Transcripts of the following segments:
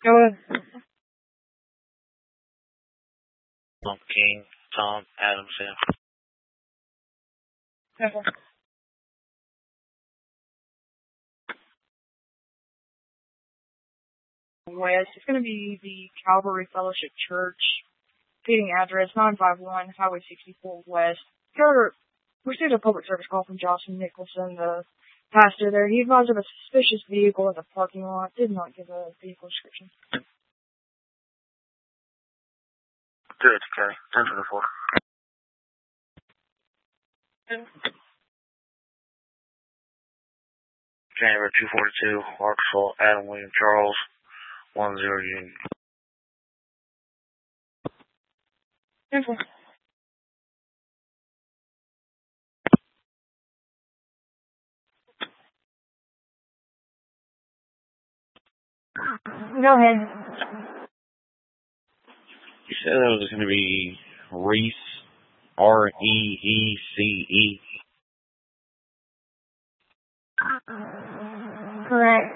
Go ahead. King, Tom, Adams, West. It's going to be the Calvary Fellowship Church. Repeating address, 951 Highway 64 West. Received a public service call from Jocelyn Nicholson, the pastor there. He advised of a suspicious vehicle in the parking lot. Did not give a vehicle description. Good, okay. 1024. January 242, Arkansas, Adam William Charles, 10 Union. 10-4. Go ahead. You said that was going to be Reese, R-E-E-C-E. Correct.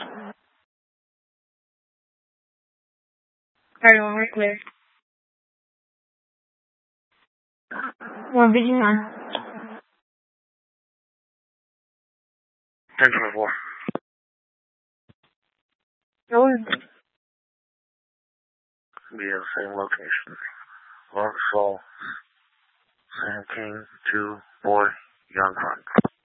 Everyone, right clear. 159. 1024. Go ahead. Be at the same location. Arkansas, Sam King, 2, Boy, Young Front.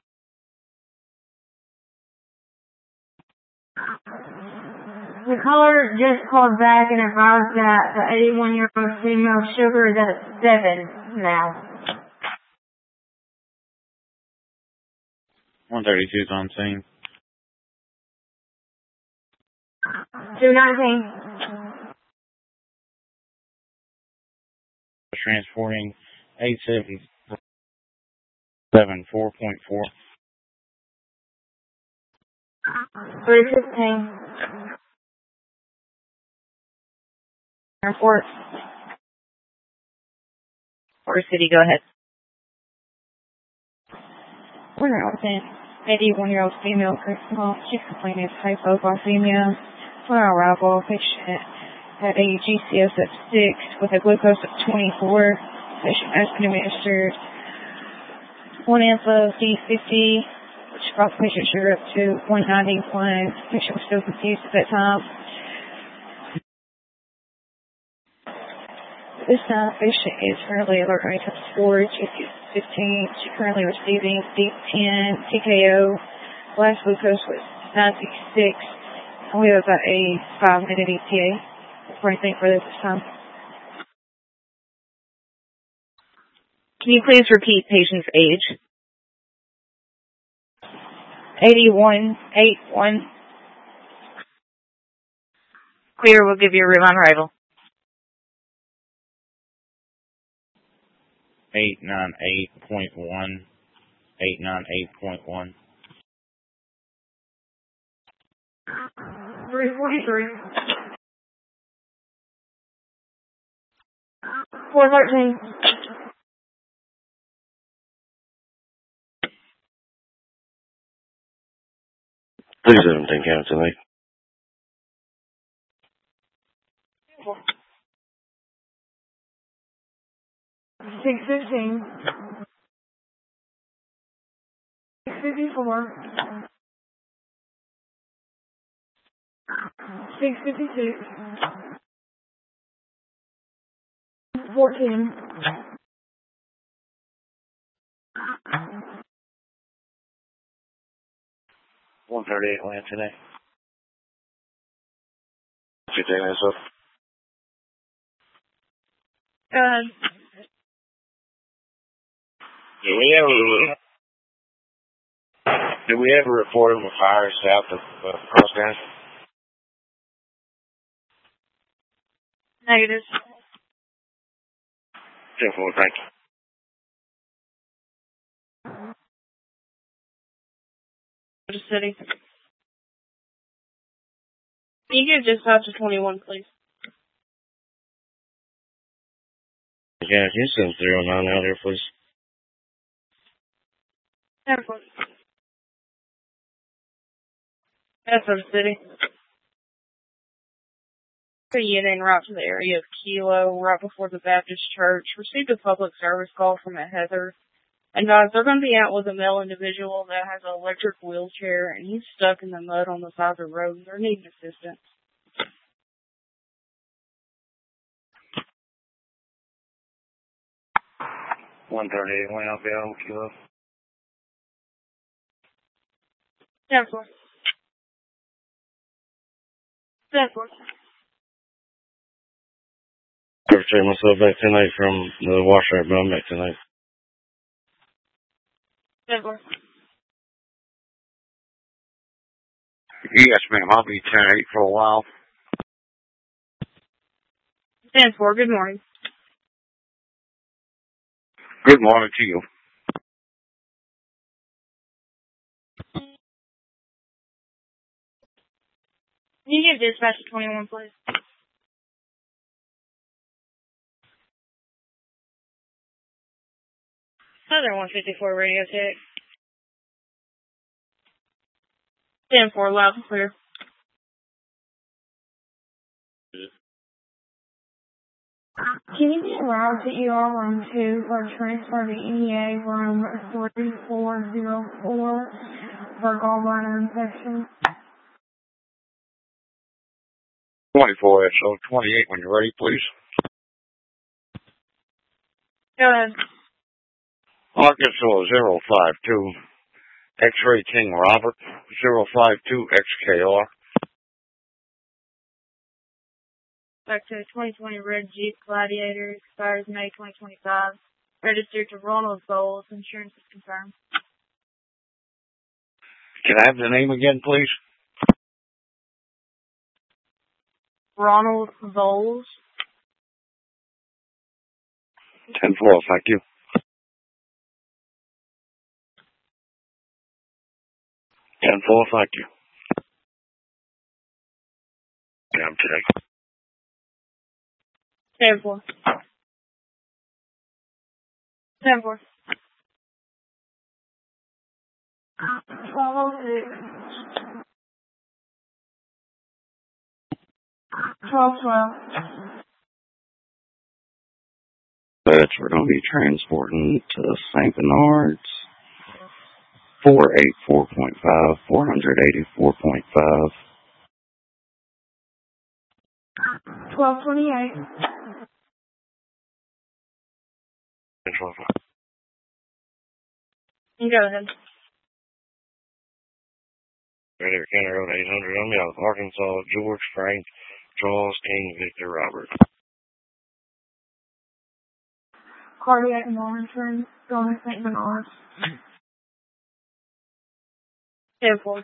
The caller just called back and advised that the 81-year-old female sugar is at 7 now. 132 is on scene. 219. Transporting 877 4.4. 315. Airport. Or City, go ahead. We're not saying 81-year-old female call. She's complaining of hypoglycemia. For our arrival, patient had a GCS of 6 with a glucose of 24. Patient has been administered 1 ampho D50, which brought the patient sugar up to 191. Patient was still confused at that time. This time, patient is currently alert rate of 4, GCS 15. She's currently receiving D10 TKO. Last glucose was 966. And we have about a 5-minute ETA. For anything further this time. Can you please repeat patient's age? 81. Clear, we'll give you a room on arrival. 898.1. 898.1. 343. 413. Please 17 counts tonight. 615. 654. 656. 14. 138 land today. 15 minutes up. Did we ever report him a fire south of Cross County? Negative. 10-4, thank you. City. Can you give dispatch to 21, please? Yeah, can you send 09 out here, please? 10-4. That's City. A unit en route to the area of Kilo, right before the Baptist church. Received a public service call from a Heather. And guys, they're going to be out with a male individual that has an electric wheelchair, and he's stuck in the mud on the side of the road, and they're needing assistance. 138, when I'll be on Kilo. 10-4. 10-4. I'll take myself back tonight from the washer, but I'm back tonight. 10-4. Yes, ma'am. I'll be 10-8 for a while. 10-4. Good morning. Good morning to you. Can you give dispatch to 21, please? Southern 154 radio check. 10-4, loud and clear. Can you get route to ER room 2 or transfer to EA room 3404 for gallbladder infection? 24, so 28 when you're ready, please. Go ahead. Arkansas 052, X-Ray King Robert, 052 XKR. Back to 2020 red Jeep Gladiator, expires May 2025. Registered to Ronald Bowles, insurance is confirmed. Can I have the name again, please? Ronald Bowles. 10-4, thank you. 10-4, thank you. Yeah, I'm today. 10-4. 10-4. 12-12. But we're going to be transporting to St. Bernard's. 484.5, 484.5. 1228. You go ahead. Ready for County Road 800. I'm out of Arkansas. George, Frank, Charles, King, Victor, Robert. Cardiac monitoring, going to St. Bernard's. 10-4.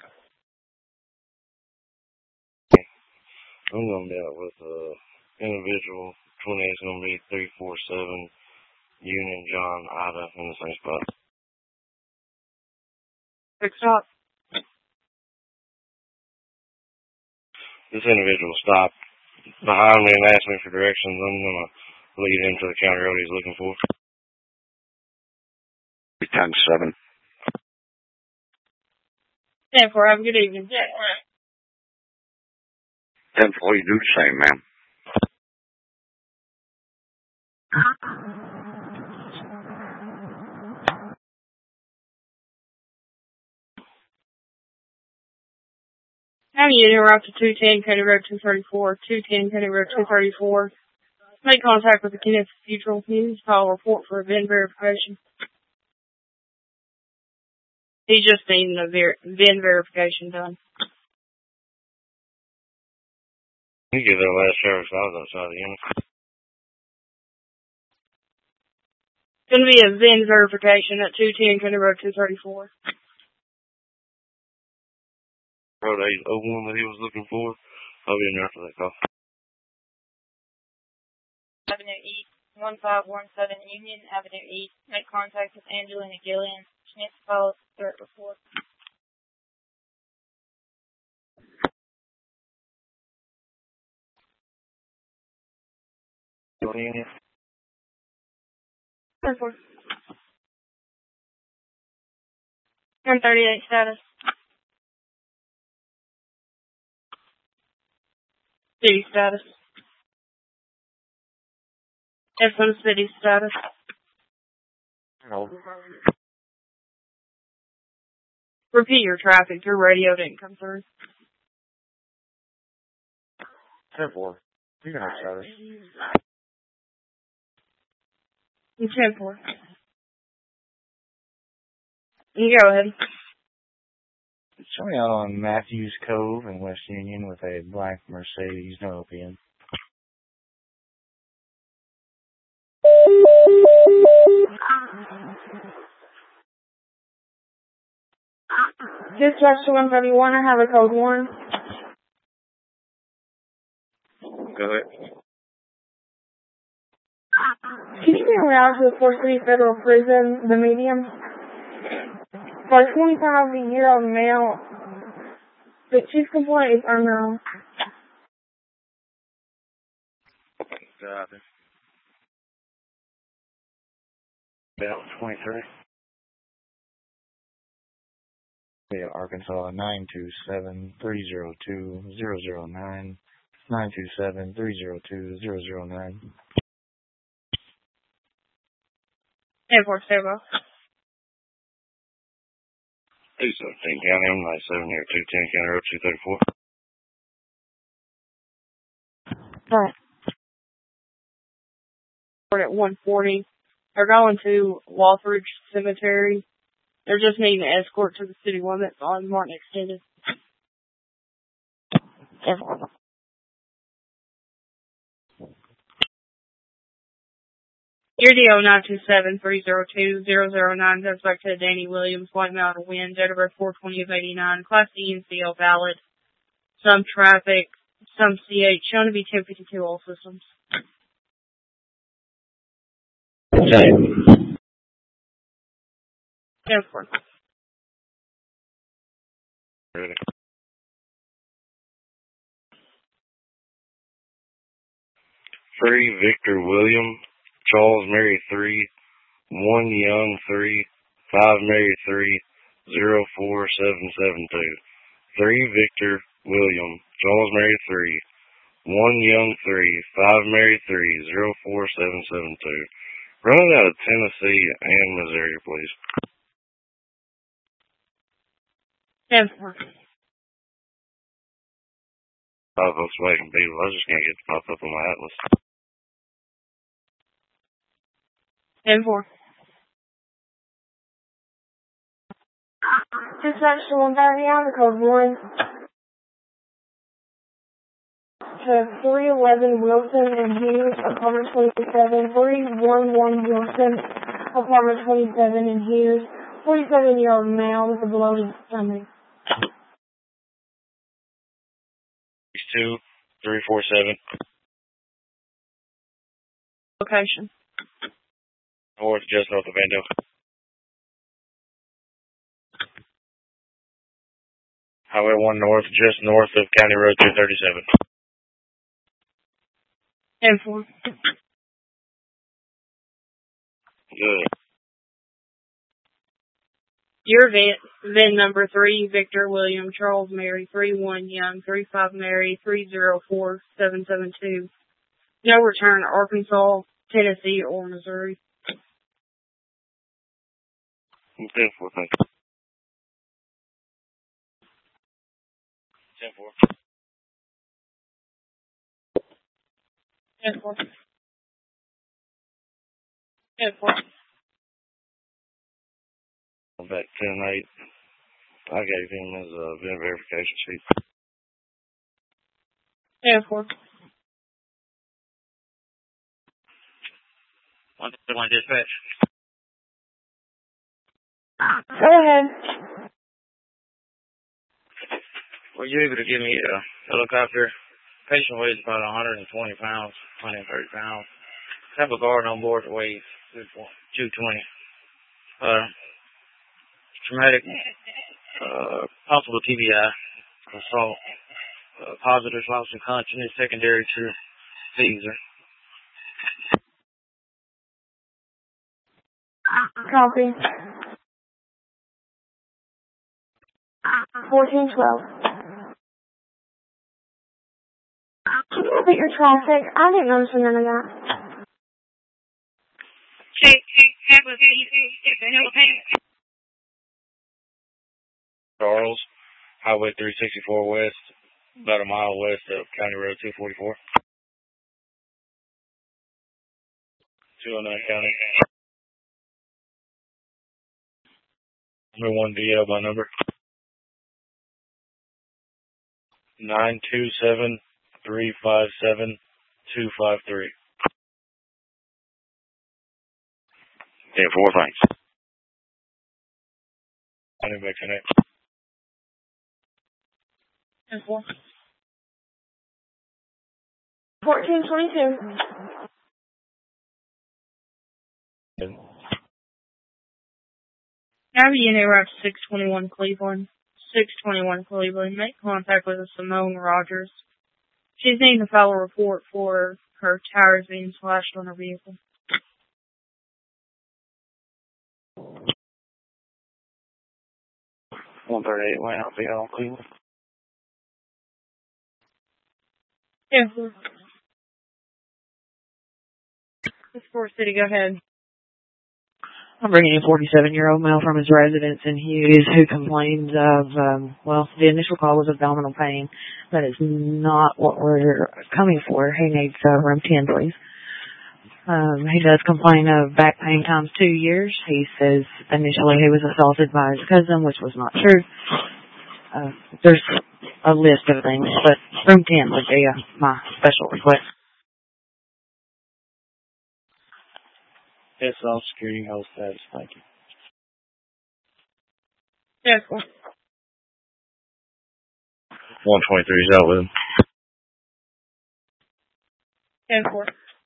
I'm going to be out with an individual. 28 is going to be 347 Union John Ida in the same spot. Big stop. This individual stopped behind me and asked me for directions. I'm going to lead him to the county road he's looking for. 10-7. 10-4. Have a good evening. 10-4, you do the same, ma'am. How do you interrupt to 210 County Road 234, 210 County Road 234? Make contact with the Kenneth Futural News. File a report for a VIN verification. He's just needing a VIN verification done. You get that last service. I was outside the unit. It's going to be a VIN verification at 210 County Road 234. Road 801 that he was looking for. I'll be in there after that call. Avenue East, 1517 Union Avenue East. Make contact with Angelina Gillian. Smith Falls, third report. Union. 10-4. 138 status. City status. FM City status. No. Repeat your traffic. Your radio didn't come through. 10-4. You can have status. 10-4. You go ahead. Show me out on Matthews Cove in West Union with a black Mercedes, no OPM. Dispatch to 131, I have a code 1. Go ahead. Can you get around to the Fort City Federal Prison, the medium? For 25 a year on mail, the chief complaint is unknown. Got it. About 23. Yeah, Arkansas 927-302-009. 927-302-009. 10-4, stay well. 217 County, I'm 97 here, 210 County Road 234. Right. At 140. They're going to Walthridge Cemetery. They're just needing an escort to the city limits on Martin Extended. Your DO 927-302-009 goes back to Danny Williams, White Mountain Wind, date of birth 4/20 of 89, Class D NCL valid, some traffic, some CH, shown to be 1052 all systems. Same. 10-4. Ready. 3 Victor William, Charles Mary 3, 1 Young 3, 5 Mary 3, 04772. 3 Victor William, Charles Mary 3, 1 Young 3, 5 Mary 3, 04772. Run it out of Tennessee and Missouri, please. 10-4. Volkswagen Beetle. I just can't get to pop up on my Atlas. 10-4. Dispatch to 131, code 1. To 311 Wilson and Hughes, apartment 27. 311 Wilson, apartment 27 in Hughes. 47-year-old male with a bloated stomach. 2-347. Location. Just north of Vando. Highway 1 north, just north of County Road 237. 10-4. Good. Your VIN number 3 Victor William Charles Mary 3-1 Young 3-5 Mary 304-772. No return Arkansas, Tennessee, or Missouri. 10-4, thank you. 10-4. 10-4. 10-4. Back 10-8. I gave him his VIN verification sheet. 10-4. 121 dispatch. Go ahead. Were you able to give me a helicopter? Patient weighs about 120 pounds, 130 pounds. Have a guard on board that weighs 220. Traumatic, possible TBI, assault, positive loss of consciousness, secondary to seizure. Copy. 1412. Can you repeat your traffic? I didn't understand none of that. Charles, Highway 364 West, about a mile west of County Road 244. 209 County. Number 1 DL by number 927-357-253. 10-4, thanks. I didn't make connect. 10-4. 1422. Have you interrupt 621 Cleveland? 621 Cleveland. Make contact with Simone Rogers. She's needing to file a report for her tires being slashed on her vehicle. 138 went out on Cleveland. Yeah. It's Forest City, go ahead. I'm bringing in a 47-year-old male from his residence in Hughes who complains of, the initial call was abdominal pain. That is not what we're coming for. He needs room 10, please. He does complain of back pain times 2 years. He says initially he was assaulted by his cousin, which was not true. There's a list of things, but room 10 would be my special request. Yes, all security hold status. Thank you. Yeah, cool. 123 is out with him. 10-4.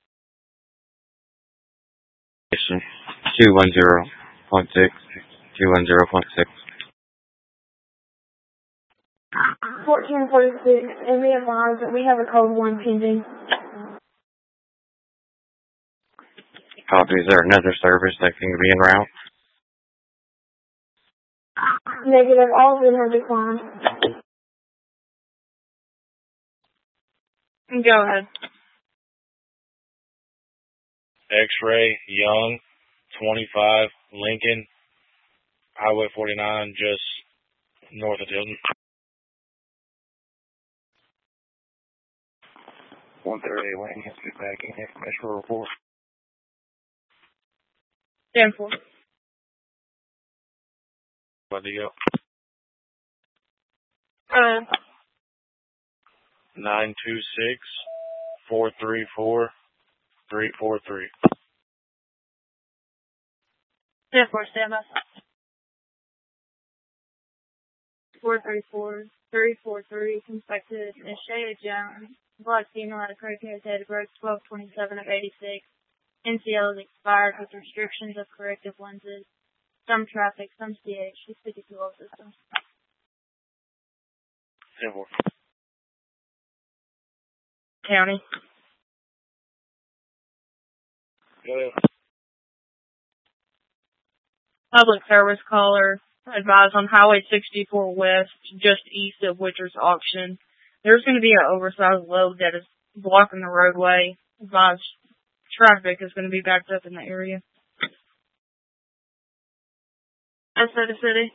210.6. 210.6. 1446, and we advise that we have a code 1 pending. Copy. Is there another service that can be en route? Negative. All of them have declined. Go ahead. X-ray, Young, 25, Lincoln, Highway 49, just north of Tilton. 138 went and get back in here. Special report. 10-4. What do you go? 926-434-343. 10-4, stand by. 434-343, inspected Ms. Shayda Jones. Black female at a crackhead date of birth 12/27 of 86. NCL is expired with restrictions of corrective lenses. Some traffic, some CH. She's 52 old systems. 10-4. County. Go ahead. Public service caller. Advise on Highway 64 West, just east of Witcher's Auction. There's going to be an oversized load that is blocking the roadway. Advise traffic is going to be backed up in the area. Outside the city.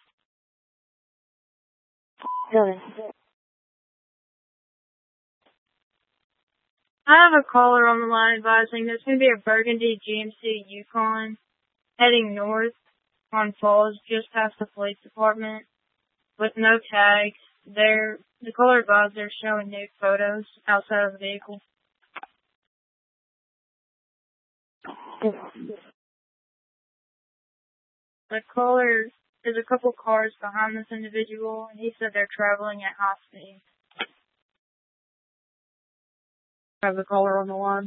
I have a caller on the line advising there's going to be a Burgundy GMC Yukon heading north on Falls just past the police department with no tags. The caller advised they're showing nude photos outside of the vehicle. The caller, there's a couple cars behind this individual, and he said they're traveling at high speed. I have the caller on the line.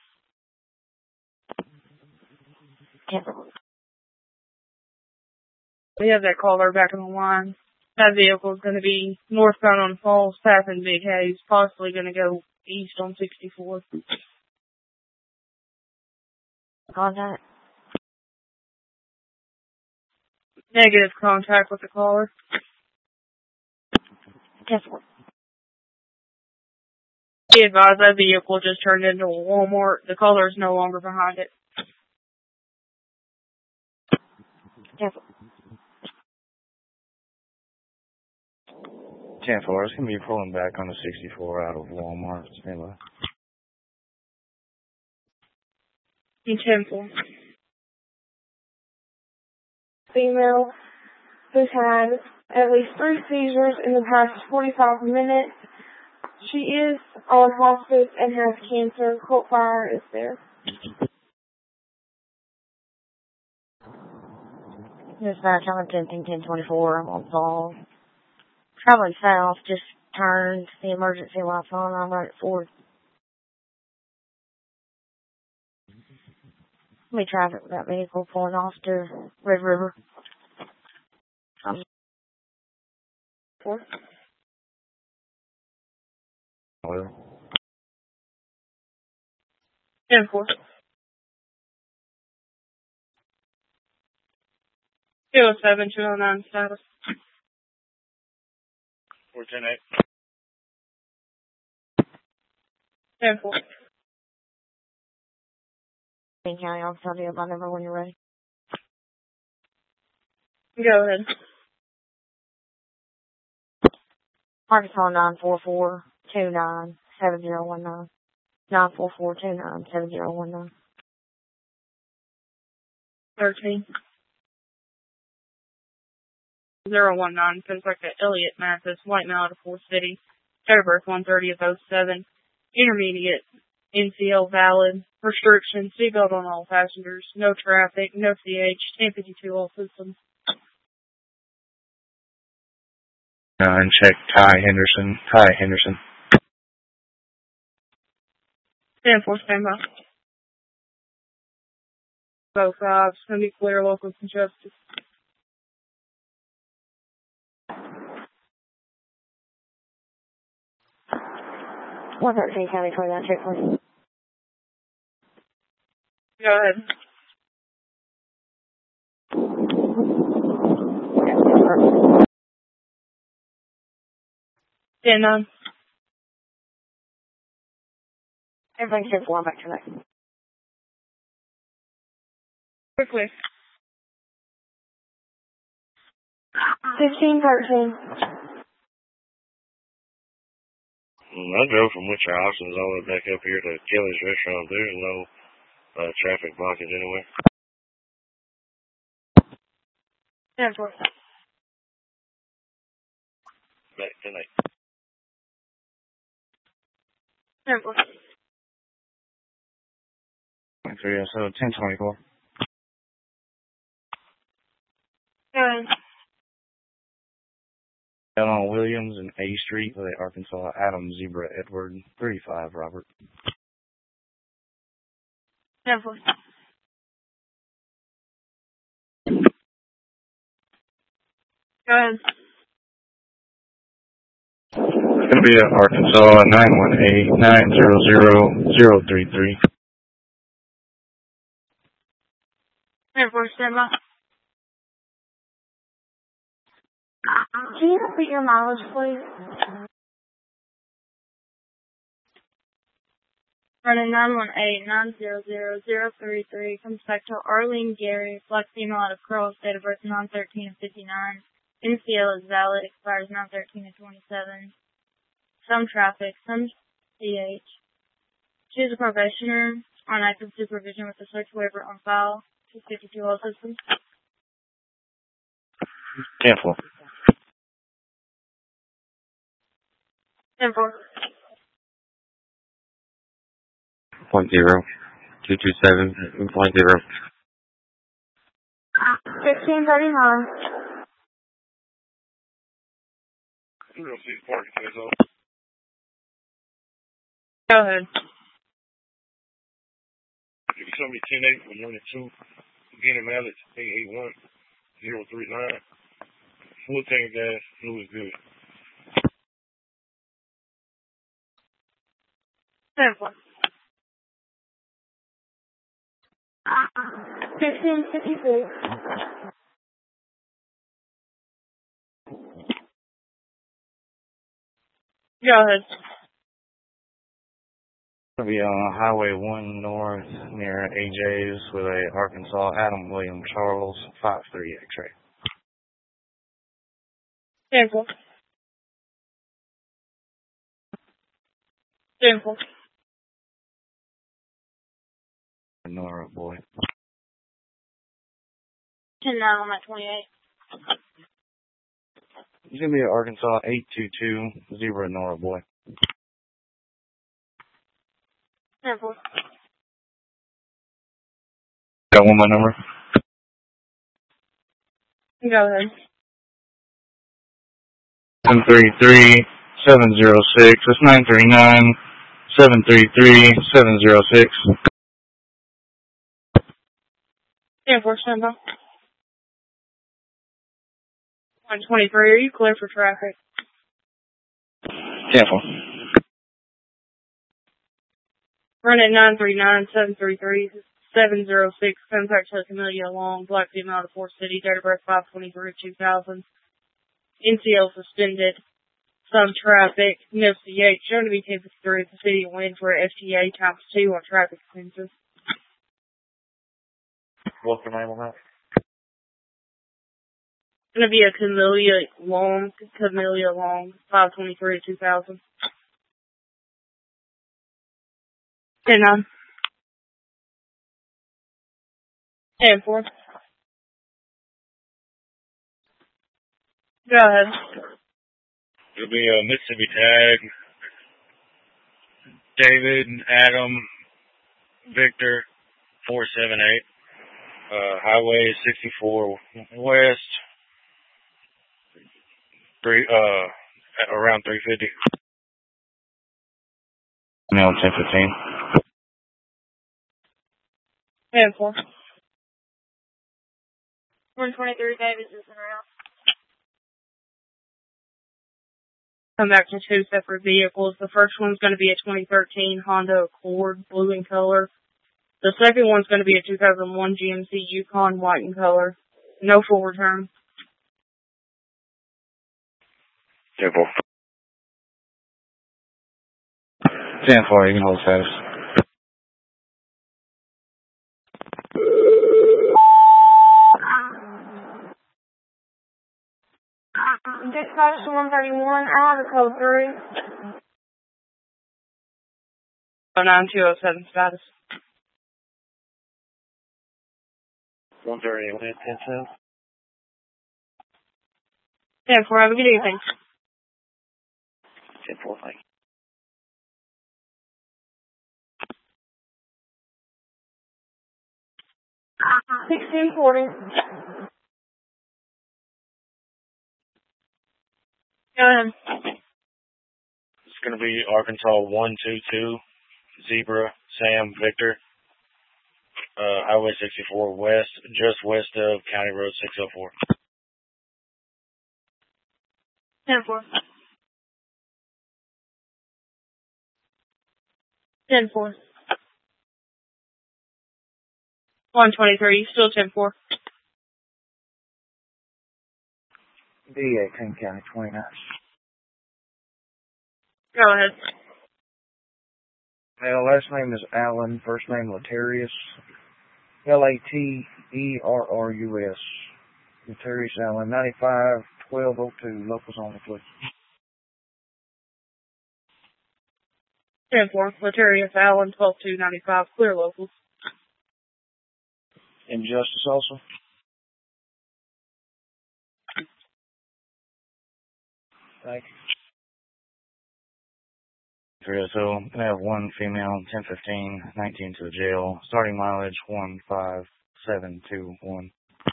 We have that caller back on the line. That vehicle is going to be northbound on Falls, passing Big Haze, possibly going to go east on 64. Contact. Negative contact with the caller. Be advised that vehicle just turned into a Walmart. The caller is no longer behind it. Cancel. 10-4, it's going to be pulling back on the 64 out of Walmart. Stand by. 10-4. Female who's had at least 3 seizures in the past 45 minutes. She is on hospice and has cancer. Colt fire is there. Dispatch, I'm at 10-24. I'm on call. Traveling south, just turned. The emergency lights on. I'm right at 4. Be traffic with that vehicle pulling off to Red River. 4. Well, 10-4. 207, 209 status. 410-8. 10-4. King County, I'll tell you my number when you're ready. Go ahead. Arkansas 944-29-7019. 944-29-7019. 13. 019, Pennsylvania, Elliott Mathis, white male out of Forest City, date of birth 1/30 of 07, intermediate, NCL valid, restrictions, seatbelt on all passengers, no traffic, no CH, 1052 all systems. and check Ty Henderson. 10-4, stand by. Both sides, going to be clear, local justice. What's that King County 29 check, please? Go ahead. Yeah, none. Everything's here for. I'm back tonight. Quickly. 15-13. I drove from Witcher Options all the way back up here to Kelly's Restaurant. There's no traffic blockage anywhere. 10-4. Back tonight. 10-4. 3, so 10-24. Go ahead. Down on Williams and A Street with Arkansas, Adam Zebra Edward, 35, Robert. 10-4. Go ahead. It's going to be Arkansas 918-900-033. 10-4, stand by. Can you repeat your mileage, please? Running 918-900-033, comes back to Arlene Gary, black female out of Cross, date of birth 9/13/59. NCL is valid, expires 9/13/27. Some traffic, some CH. She is a probationer on active supervision with a search waiver on file. 252 all systems. 10-4. 10-4. 0.0. 227.0. 15-39. 206 parking space off. Go ahead. If you show me 10-8 from 1-2, beginning mileage 881-039. Full tank of gas, fuel is good. 10-4. 15-56. Go ahead. Going to be on Highway 1 North near AJ's with a Arkansas Adam William Charles 5-3 X-ray. 10-4. 10-4. Nora boy. 10-9 on that 28. He's going to be at Arkansas 822 Zebra Nora boy. 10-4. Got one more number? Go ahead. 733-706. That's 939-733-706. 10-4, stand by. 123, are you clear for traffic? 10-4. Run at 939-733-706. Contact to Camellia Long, black female to Fort City, date of birth 5/23/2000. NCL suspended. Some traffic. No CH. Shown to be 1053 at the city of Wind for FTA ×2 on traffic offenses. What's the name on that? Going to be a Camellia Long, 5/23/2000. 10-9. 10-4. Go ahead. It'll be a Mississippi tag. David, Adam, Victor, 478. Highway 64 West. Around 350. No, 1015. 10-4. 123 Davis is in route. Come back to two separate vehicles. The first one's going to be a 2013 Honda Accord, blue in color. The second one's going to be a 2001 GMC Yukon, white in color. No full return. 10-4. 10-4, you can hold status. Dispatch to 131, I have a code 3. 09207 status. 130, 10-10. 10-4, have a good evening. 10-4, thank you. 1640. Go ahead. It's going to be Arkansas 122 Zebra Sam Victor. Highway 64 West, just west of County Road 604. 10-4. 10-4. 123, still 10-4. DA King County 29. Go ahead. Well, last name is Allen, first name Latarius. Laterrus. Latarius Allen, 95-1202, locals only, please. 10-4. Latarius Allen, 12295, clear locals. Injustice also. Thank you. 302, I have one female, 1015, 19 to the jail. Starting mileage 15721.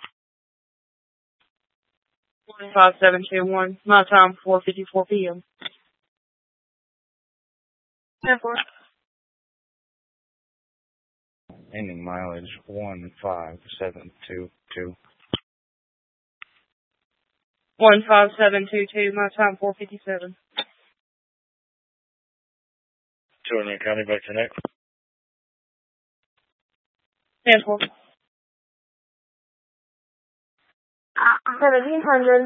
15721. My time 4:54 p.m. 10-4. Ending mileage 15722. 15722. My time 4:57. 200 County back to next. 10-4. 1700.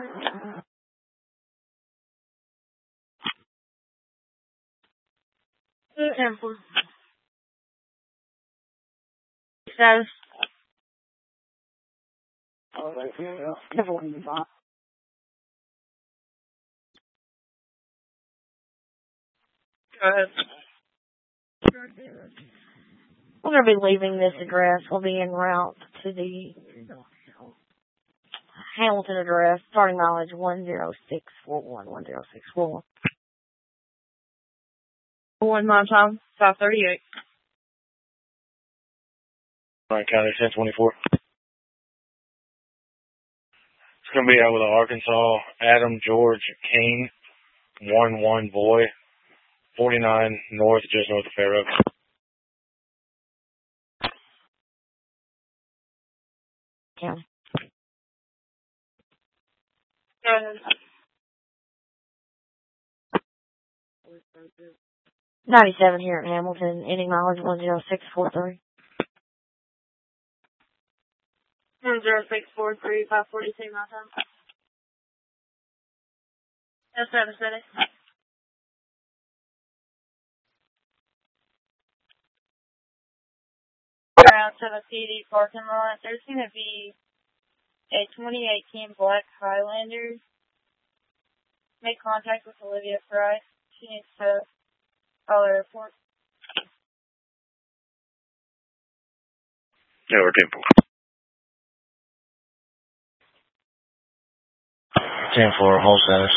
10-4. status. Go ahead. We're going to be leaving this address. We'll be en route to the Hamilton address, starting mileage 10641, 10641. 1 mile time, 538. Bryan County 1024. It's going to be out with Arkansas, Adam George King, 1-1 boy, 49 north, just north of Fair Oaks. Yeah. Go ahead. 97 here at Hamilton, ending mileage 10643. 10643, 542 mile time. Yes, sir, City. We're out to the PD parking lot. There's going to be a 2018 Black Highlander. Make contact with Olivia Price. She needs to call the airport. Yeah, we're 10-4, whole status.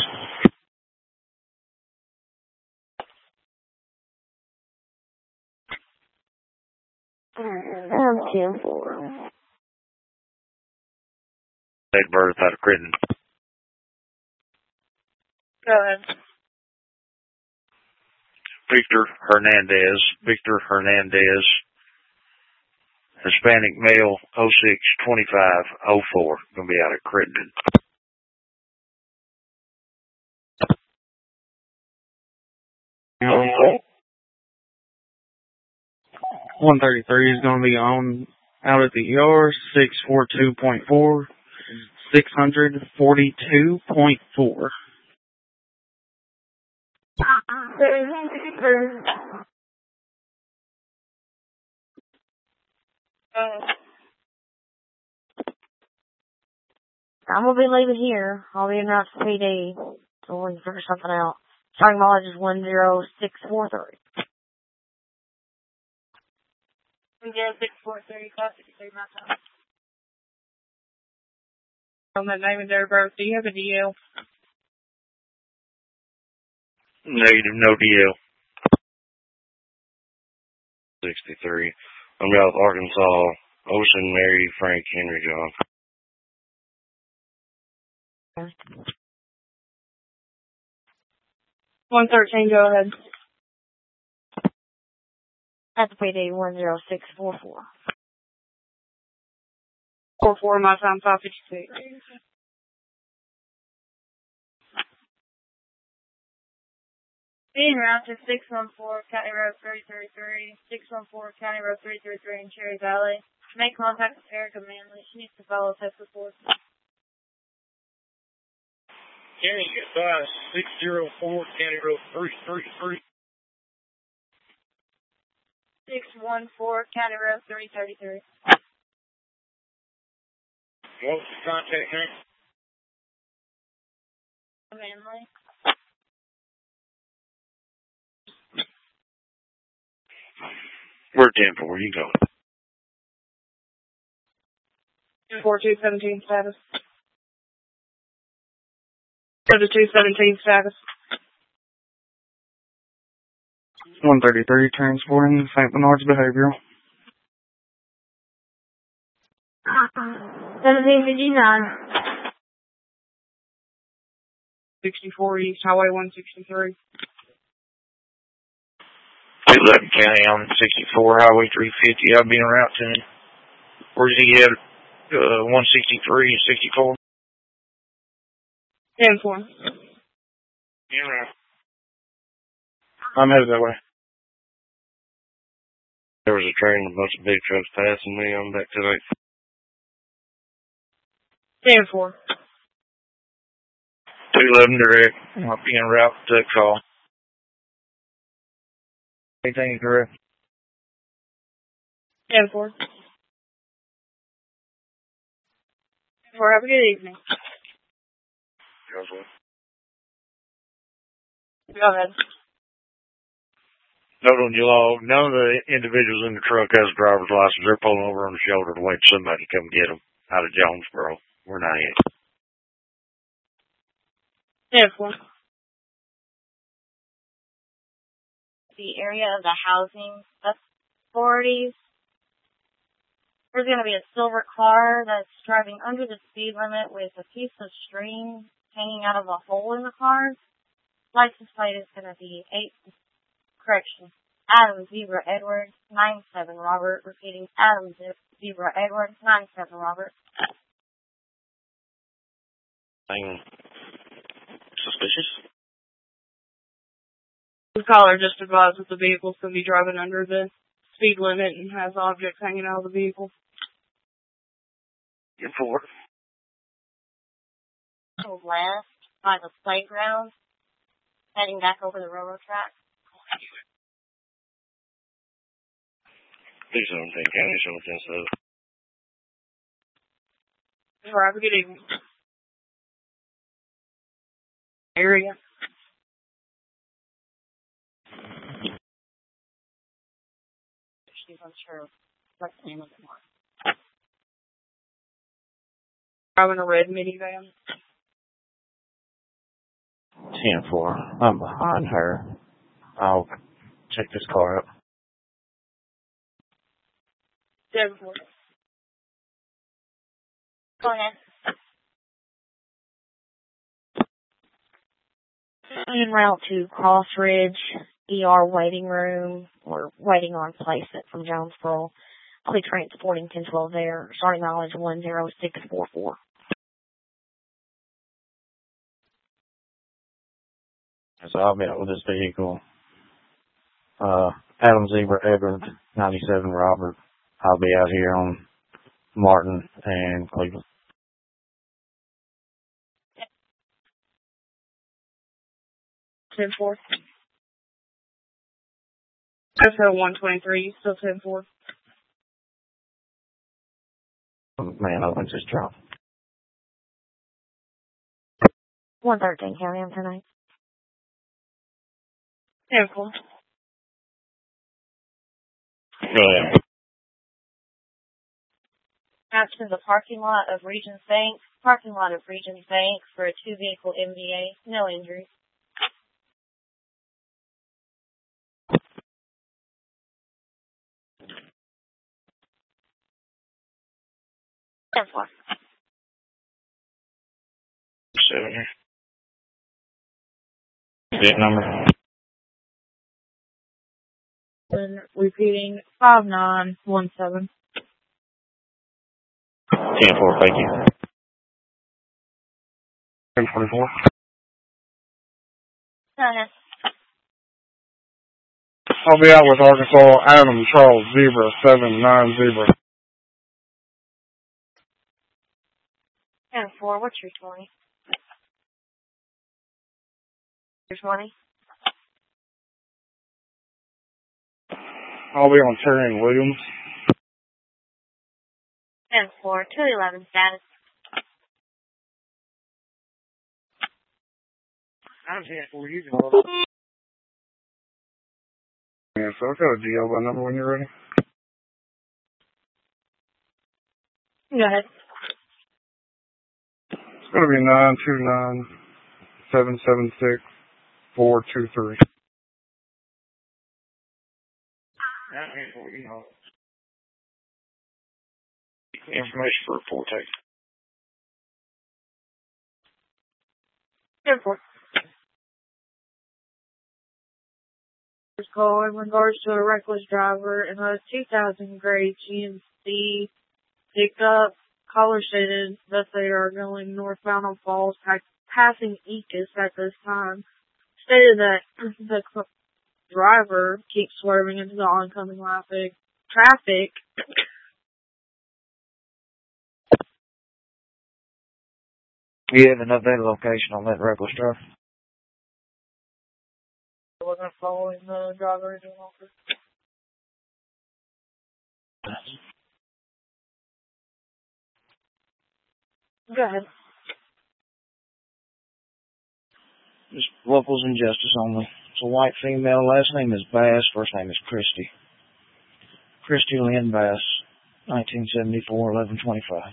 I'm 10-4. Date of birth out of Crittenden. Go ahead. Victor Hernandez, Hispanic male, 062504, going to be out of Crittenden. Okay. 133 is going to be on out at the ER, 642.4, 642.4. I'm going to be leaving here. I'll be en route to PD, so we can figure something out. Starting mileage is 10643. 10643, 563 mile time. On that name and date of birth, do you have a DL? Negative, no DL. 63. I'm out of Arkansas, Ocean, Mary, Frank, Henry, John. 113, go ahead. That's PD 10644. 44 mile time, 552. Being route to 614 County Road 333, 614 County Road 333 in Cherry Valley. Make contact with Erica Manley. She needs to follow test report. County 604 County Road 333. 614 County Road 333. What's the contact name? Manley. We're 10-4, you go. 4217 status. Go to 217 status. 133 transporting St. Bernard's Behavioral. 1759. 64 East Highway 163. 11 County on 64, Highway 350. I'll be en route to him. Where's he at? 163, 64? 10-4. En route. I'm headed that way. There was a train and a bunch of big trucks passing me. I'm back to that. 10-4. 211 direct. I'll be en route to that call. Anything direct? 10-4. Have a good evening. Go ahead. Note on your log, none of the individuals in the truck has a driver's license. They're pulling over on the shoulder to wait for somebody to come get them out of Jonesboro. We're not in. Therefore, the area of the housing authorities, there's going to be a silver car that's driving under the speed limit with a piece of string hanging out of a hole in the car. License plate is going to be Adam Zebra Edwards, 97 Robert. Repeating, Adam Zebra Edwards, 97 Robert. Anything suspicious? The caller just advised that the vehicle's going to be driving under the speed limit and has objects hanging out of the vehicle. You're for. Left by the playground, heading back over the railroad track. 217 County, show 10-7. Have a good evening. Area. She's unsure what the name of it was. Driving a red minivan. 10-4. I'm behind her. I'll check this car out. 7-4. Go ahead. En route to Cross Ridge ER waiting room. We're waiting on placement from Jonesboro. I'll be transporting 1012 there. Starting mileage 10644. So I'll be out with this vehicle. Adam Zebra Edwards, 97 Robert. I'll be out here on Martin and Cleveland. Ten four. SO 123, still 10-4. Man, I went just drunk. 113, carry on tonight. 10-4. Go ahead. Out to the parking lot of Regions Bank. Parking lot of Regions Bank for a 2-vehicle MVA. No injuries. Four. 7 here. That number. And repeating 5917. 10-4, thank you. 10-44. I'll be out with Arkansas Adam Charles Zebra 79 Zebra. 10-4, what's your 20? Your 20? I'll be on Terry and Williams. 10-4, 211 status. I'm here for you. Yeah, so I've got a GL by number when you're ready. Go ahead. It's going to be 929-776-423. Information for report take. 10-4. Call in regards to a reckless driver in a 2000 gray GMC pickup. Caller stated that they are going northbound on Falls, passing Ecus at this time. Stated that the driver keeps swerving into the oncoming traffic. You have an updated location on that reckless driver? We're going to follow the driver into an office. Go ahead. Just locals and justice only. It's a white female. Last name is Bass. First name is Christy. Christy Lynn Bass, 1974, 1125.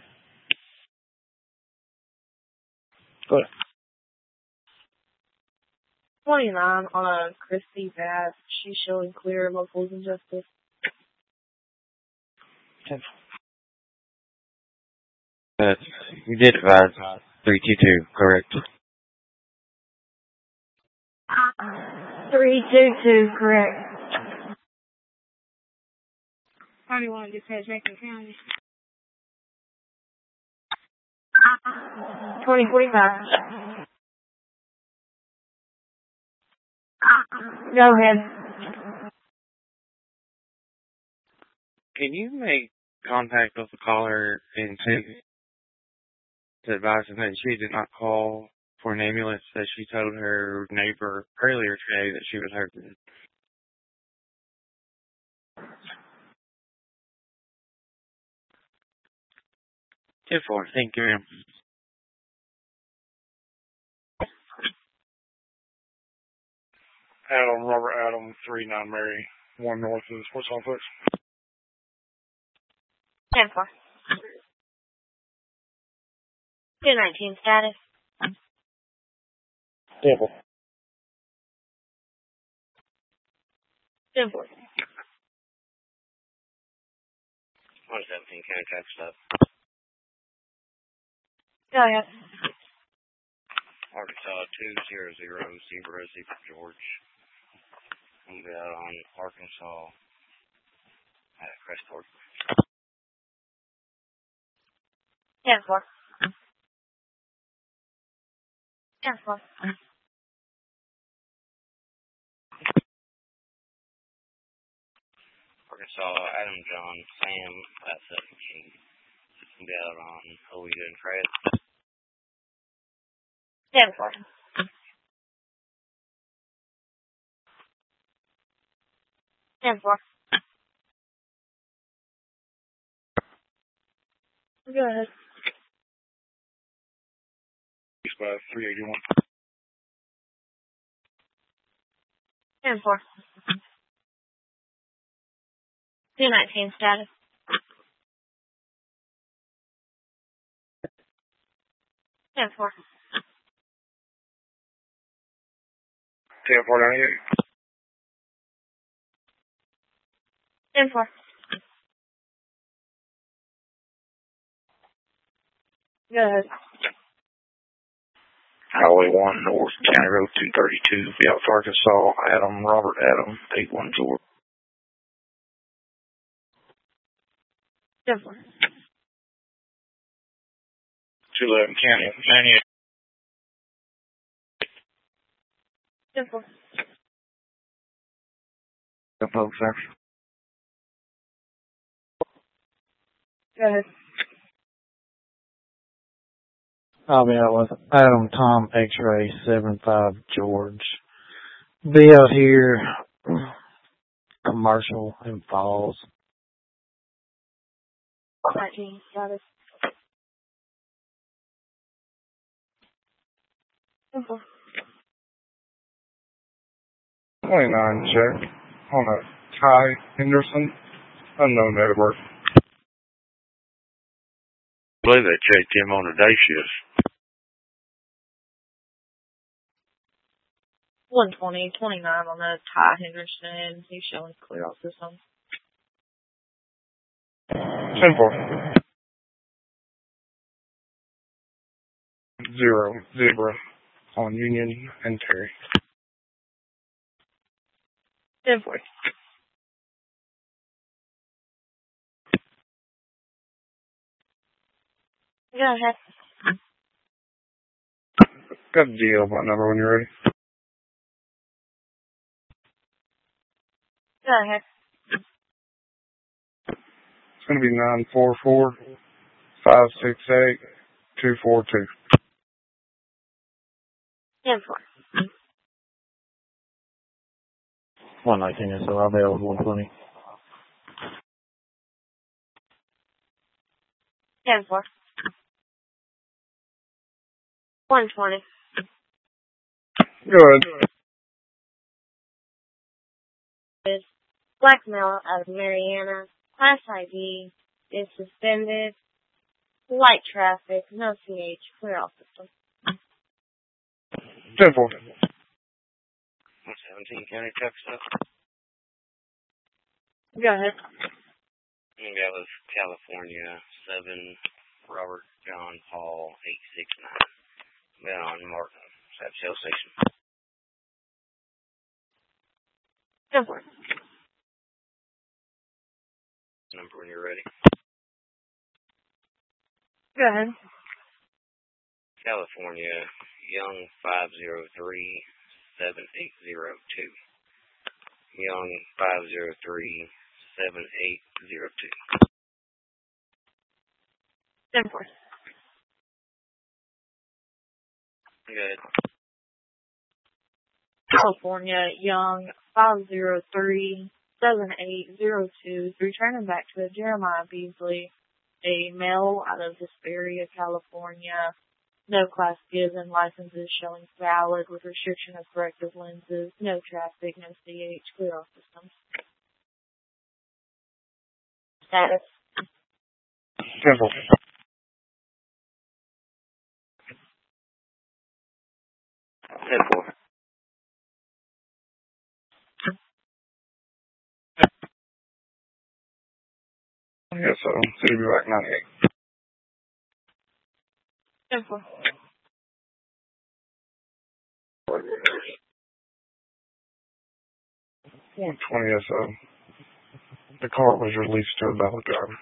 Go ahead. 29 on a Christy Bass. She's showing clear. Locals and justice. 10. You did advise 322, correct? 322, correct. How do you want to dispatch Macon County? 2045. Go ahead. Can you make contact with the caller and to advise them that she did not call for an ambulance, that she told her neighbor earlier today that she was hurting? 10-4, thank you, ma'am. Adam, Robert Adam, 39 Mary, 1 North of the sports complex. 10-4. 219 status. Devil. 10-4. 117 County Tax Stop. Go ahead. Arkansas 200 Zebra George. I'm going out on Arkansas at Crestport. 10-4. 10-4. Arkansas Adam John Sam at 17. I'm going out on Oweda and Fred. 10-4. 10-4. Go ahead. East by 381. 10-4. 219 status. 10-4. 10-498. 10-4. Go ahead. Highway 1 North, County Road 232, South Arkansas, Adam, Robert Adam, 81 George. 10-4. 211 County, 98. 10-4. Hello, sir. Go ahead. I'll be out with Adam Tom X-Ray 75 George. Be out here, commercial in Falls. 19 status. 10-4. 29 check on a Ty Henderson, unknown Edward. I believe they checked him on a day shift. 120, 29 on the Ty Henderson. He's showing clear all systems. 10-4. 0 Zebra on Union and Terry. 10-4. Go ahead. Got the GL button number when you're ready. Go ahead. It's going to be 944-568-242. 10-4. 119 is so I'll be out with 120. 10-4. 120. Go ahead. Black male out of Mariana. Class ID is suspended. Light traffic. No CH. Clear off system. 10-4. 117 County Truck Stop. Go ahead. That was California 7 Robert John Paul 869. Been on Martin at Shell Station. 10-4. Number when you're ready. Go ahead. California Young 503-7802. Young 503-7802. 10-4. Good. California Young 503-7802. Returning back to Jeremiah Beasley, a male out of Hesperia, California. No class given. Licenses showing valid with restriction of corrective lenses. No traffic. No CH. Clear off systems. Status. 10-4. Yes, so. City be back 98. 10-4. SO. The car was released to a valid driver.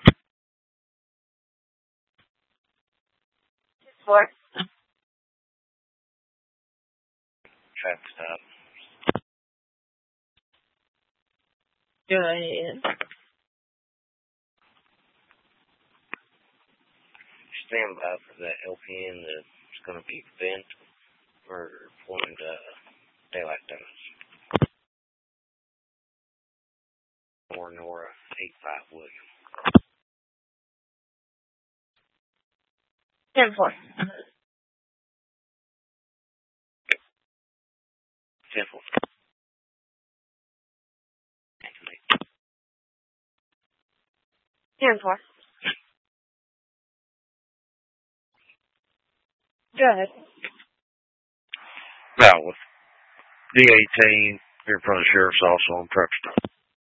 4. Traffic stop. Go ahead. Stand by for that LPN that's going to be bent for pulling daylight donuts. Or Nora 85 William. 10-4. 10-4. 10-4. Go ahead. Now with D18 here in front of the sheriff's office on truck stop.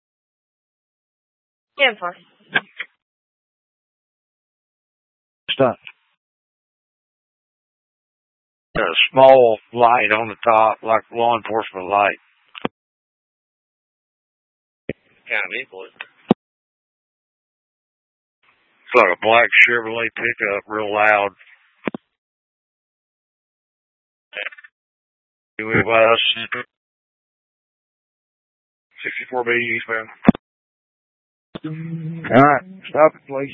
10-4. Stop. A small light on the top, like law enforcement light. Kind of vehicle, isn't it? It's like a black Chevrolet pickup, real loud. West 64B eastbound. Alright, stop it, please.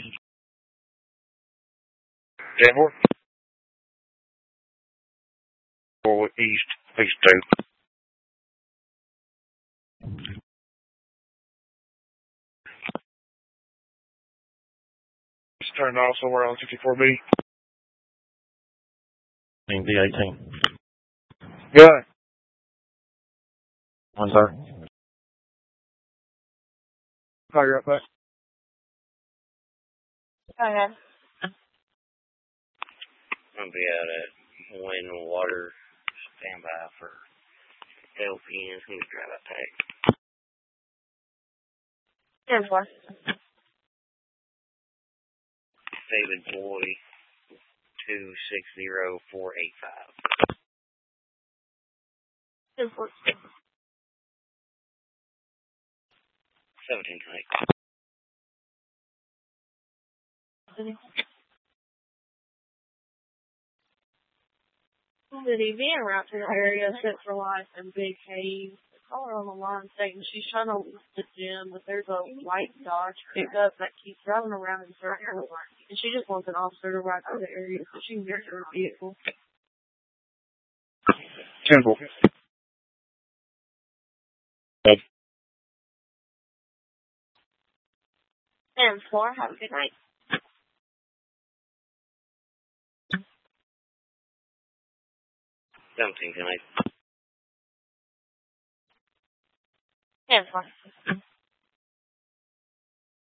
10-4. 4 east 2. It's turned off somewhere on 64B. D18. Good. 1 sir. Call you right back. Go ahead. I'm going to be out at Wind and Water. Stand by for LPNs. I'm going to drive that tag. 10-4. David Boy 260485. 10-4. 17 tonight. Did he be en route to the area set for life in Big Cave? The caller on the line saying she's trying to leave the gym, but there's a white Dodge pickup that keeps driving around in circles, and she just wants an officer to ride through the area so she can get to her vehicle. 10-4. 10-4. Have a good night. 17, 10, 8. Yeah, it's fine.